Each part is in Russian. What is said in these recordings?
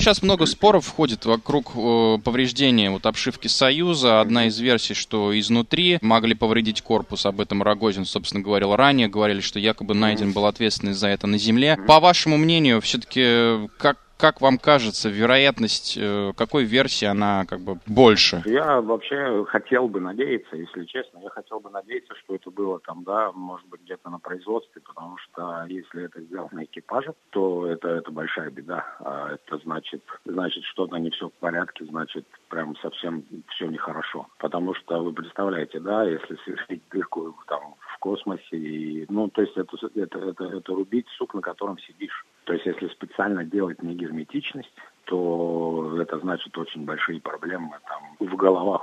сейчас много споров входит вокруг повреждения обшивки «Союза». Одна из версий, что изнутри могли повредить корпус. Об этом Рогозин, собственно, говорил ранее. Говорили, что якобы найден был ответственный за это на земле. По вашему мнению, все-таки как вам кажется, вероятность какой версии, она больше? Я вообще хотел бы надеяться, если честно, что это было может быть, где-то на производстве, потому что если это сделано экипажем, то это большая беда. А это значит, что-то не все в порядке, значит, прям совсем все нехорошо. Потому что вы представляете, если сверлить дырку в космосе, то есть это рубить сук, на котором сидишь. То есть если специально делать негерметичность, то это значит очень большие проблемы в головах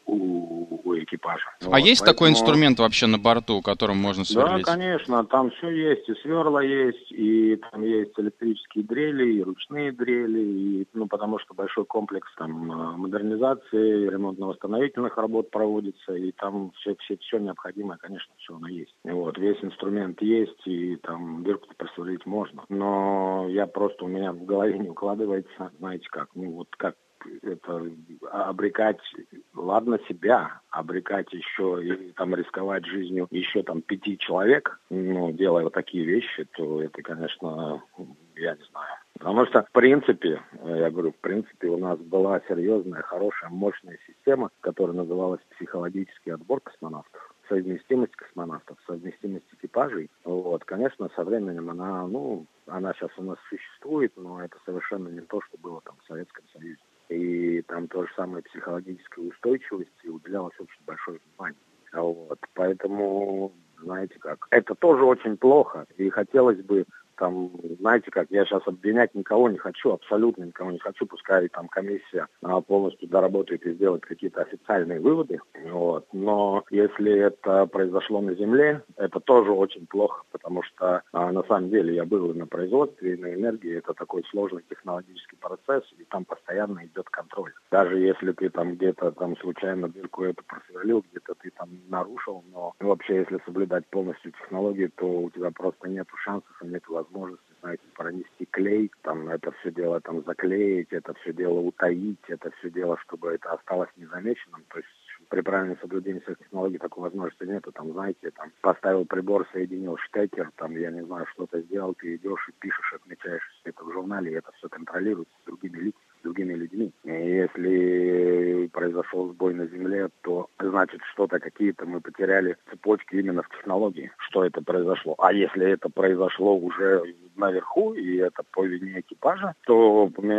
у экипажа. Есть такой инструмент вообще на борту, которым можно сверлить? Да, конечно, там все есть, и сверла есть, и там есть электрические дрели, и ручные дрели, потому что большой комплекс модернизации, ремонтно-восстановительных работ проводится, и там все необходимое, конечно, все оно есть. Весь инструмент есть, и дырку просверлить можно. Но у меня в голове не укладывается, знаете как, как это обрекать, ладно себя, обрекать еще и рисковать жизнью еще 5 человек, делая такие вещи, то это, конечно, я не знаю. Потому что, в принципе, у нас была серьезная, хорошая, мощная система, которая называлась психологический отбор космонавтов. Совместимость космонавтов, совместимость экипажей. Конечно, со временем она сейчас у нас существует, но это совершенно не то, что было в Советском Союзе. И там то же самое психологической устойчивости уделялось очень большое внимание. Поэтому, знаете как, это тоже очень плохо. И хотелось бы знаете как, я сейчас обвинять никого не хочу, абсолютно никого не хочу, пускай комиссия полностью доработает и сделает какие-то официальные выводы, но если это произошло на Земле, это тоже очень плохо, потому что на самом деле я был и на производстве, и на энергии, это такой сложный технологический процесс, и там постоянно идет контроль. Даже если ты где-то случайно дырку эту просверлил, где-то ты нарушил, но вообще если соблюдать полностью технологию, то у тебя просто нету шансов и нету возможности, знаете, пронести клей, это все дело заклеить, это все дело утаить, это все дело, чтобы это осталось незамеченным. То есть при правильном соблюдении всех технологий такой возможности нету. Знаете, поставил прибор, соединил штекер, я не знаю, что-то сделал, ты идешь и пишешь, отмечаешь это в журнале, и это все контролируется другими людьми. И если произошел сбой на Земле, то значит какие-то мы потеряли цепочки именно в технологии, что это произошло. А если это произошло уже наверху, и это по вине экипажа, то у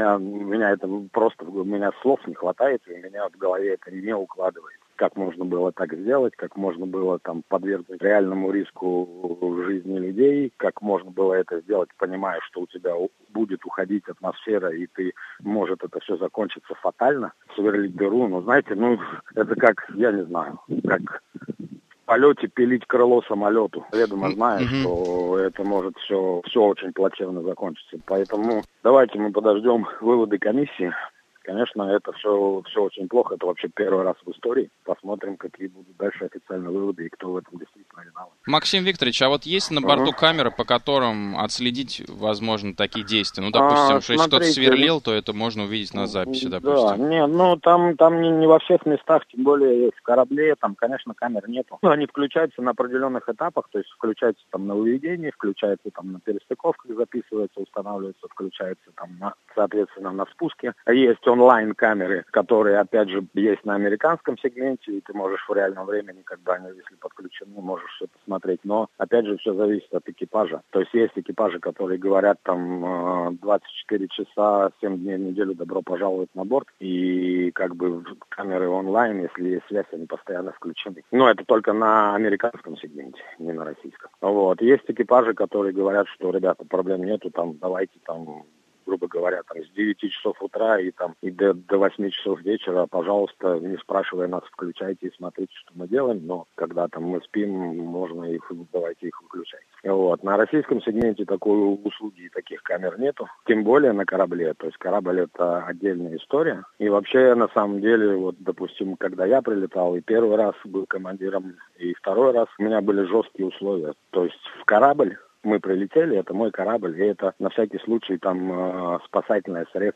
меня слов не хватает, и у меня в голове это не укладывается. Как можно было так сделать, как можно было подвергнуть реальному риску жизни людей, как можно было это сделать, понимая, что у тебя будет уходить атмосфера, и может это все закончиться фатально, сверлить дыру, знаете, это как, я не знаю, как в полете пилить крыло самолету. Ведомо зная, что это может все очень плачевно закончиться. Поэтому давайте мы подождем выводы комиссии. Конечно, это все очень плохо. Это вообще первый раз в истории. Посмотрим, какие будут дальше официальные выводы и кто в этом действительно виноват. Максим Викторович, а есть на борту камеры, по которым отследить, возможно, такие действия? Допустим, если кто-то сверлил, то это можно увидеть на записи, допустим. Да, там не во всех местах, тем более в корабле, конечно, камер нету. Они включаются на определенных этапах, то есть включаются на выведении, включаются на перестыковках, записываются, устанавливаются, включаются соответственно, на спуске. Есть онлайн-камеры, которые, опять же, есть на американском сегменте, и ты можешь в реальном времени, когда они, если подключены, можешь все посмотреть. Но, опять же, все зависит от экипажа. То есть есть экипажи, которые говорят 24 часа, 7 дней в неделю добро пожаловать на борт, и камеры онлайн, если есть связь, они постоянно включены. Но это только на американском сегменте, не на российском. Есть экипажи, которые говорят, что, ребята, проблем нету, давайте грубо говоря, с 9 часов утра и до 8 часов вечера, пожалуйста, не спрашивая нас, включайте и смотрите, что мы делаем, но когда мы спим, можно давайте их выключать. На российском сегменте такой услуги и таких камер нету, тем более на корабле, то есть корабль это отдельная история. И вообще, на самом деле, допустим, когда я прилетал, и первый раз был командиром, и второй раз, у меня были жесткие условия, то есть в корабль мы прилетели, это мой корабль, и это на всякий случай спасательное средство.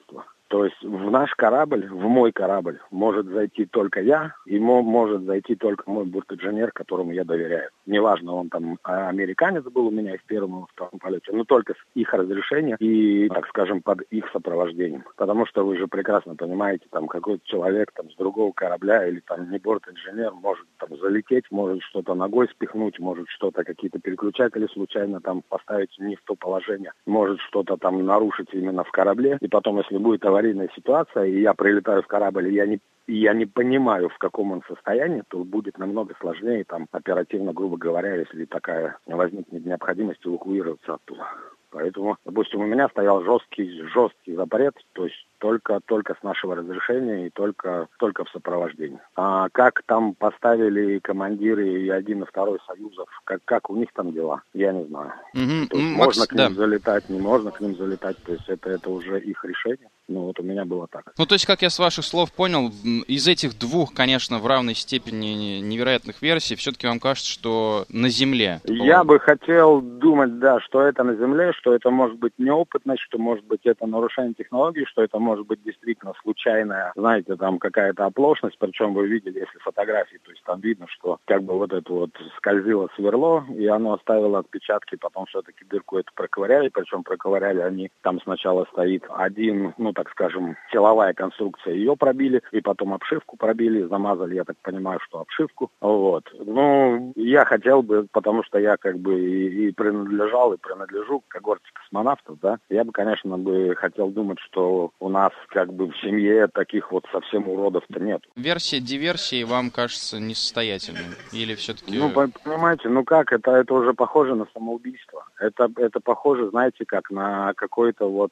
То есть в наш корабль, в мой корабль может зайти только я, и может зайти только мой бортинженер, которому я доверяю. Неважно, он там американец был у меня и в первом, и во втором полете, но только с их разрешения и, так скажем, под их сопровождением. Потому что вы же прекрасно понимаете, там какой-то человек там с другого корабля или там не бортинженер может там залететь, может что-то ногой спихнуть, может что-то, какие-то переключатели случайно там поставить не в то положение, может что-то там нарушить именно в корабле. И потом, если будет аварийная ситуация, и я прилетаю в корабль, и я не понимаю, в каком он состоянии, то будет намного сложнее там оперативно, грубо говоря, если такая возникнет необходимость эвакуироваться оттуда. Поэтому, допустим, у меня стоял жесткий запрет, то есть только с нашего разрешения и только в сопровождении. А как там поставили командиры и 1 и 2 союзов, как у них там дела, я не знаю. То есть можно к ним залетать, не можно к ним залетать, то есть это уже их решение. Ну вот у меня было так. Ну то есть, как я с ваших слов понял, из этих двух, конечно, в равной степени невероятных версий, все-таки вам кажется, что на Земле? Я бы хотел думать, да, что это на Земле, что это может быть неопытность, что может быть это нарушение технологий, что это может быть действительно случайная, знаете, там какая-то оплошность, причем вы видели, если фотографии, то есть там видно, что как бы вот это вот скользило сверло, и оно оставило отпечатки, потом все-таки дырку эту проковыряли, причем проковыряли они, там сначала стоит один, ну так скажем, силовая конструкция, ее пробили, и потом обшивку пробили, замазали, я так понимаю, что обшивку, вот. Ну, я хотел бы, потому что я как бы и принадлежу к когорте космонавтов, да, я бы, конечно, хотел думать, что у нас как бы в семье таких вот совсем уродов-то нет. Версия диверсии вам кажется несостоятельной? Или все-таки... Ну, понимаете, ну как, это уже похоже на самоубийство. Это похоже, знаете, как на какой-то вот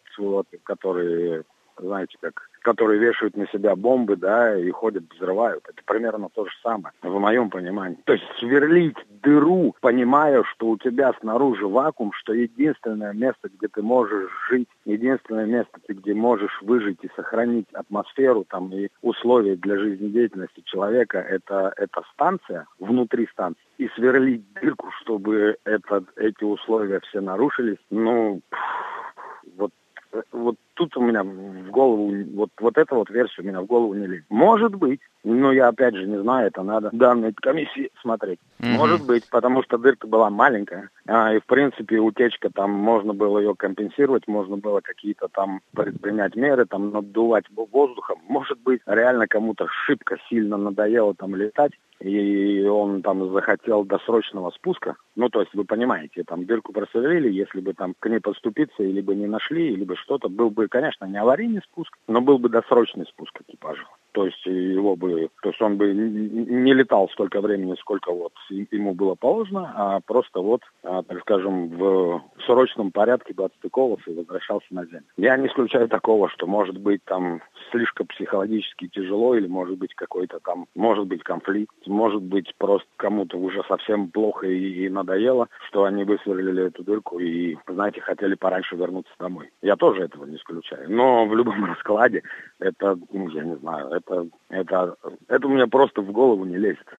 который, знаете, которые вешают на себя бомбы, да, и ходят, взрывают. Это примерно то же самое, в моем понимании. То есть сверлить дыру, понимая, что у тебя снаружи вакуум, что единственное место, где ты можешь жить, единственное место, где можешь выжить и сохранить атмосферу там и условия для жизнедеятельности человека, это станция, внутри станции. И сверлить дырку, чтобы эти условия все нарушились, ну, вот тут у меня в голову, вот эта вот версия у меня в голову не лезет. Может быть, но я опять же не знаю, это надо данной комиссии смотреть. Может быть, потому что дырка была маленькая, и в принципе утечка там, можно было ее компенсировать, можно было какие-то там предпринять меры, там наддувать воздухом. Может быть, реально кому-то шибко сильно надоело там летать, и он там захотел досрочного спуска. Ну, то есть, вы понимаете, там дырку просверлили, если бы там к ней подступиться, либо не нашли, либо что-то, был бы, конечно, не аварийный спуск, но был бы досрочный спуск экипажа. То есть он бы не летал столько времени, сколько вот ему было положено, а просто так скажем, в срочном порядке бы отстыковался и возвращался на Землю. Я не исключаю такого, что может быть там слишком психологически тяжело, или может быть какой-то там, может быть конфликт, может быть просто кому-то уже совсем плохо и надоело, что они высверлили эту дырку и, знаете, хотели пораньше вернуться домой. Я тоже этого не исключаю. Но в любом раскладе это, я не знаю, это у меня просто в голову не лезет.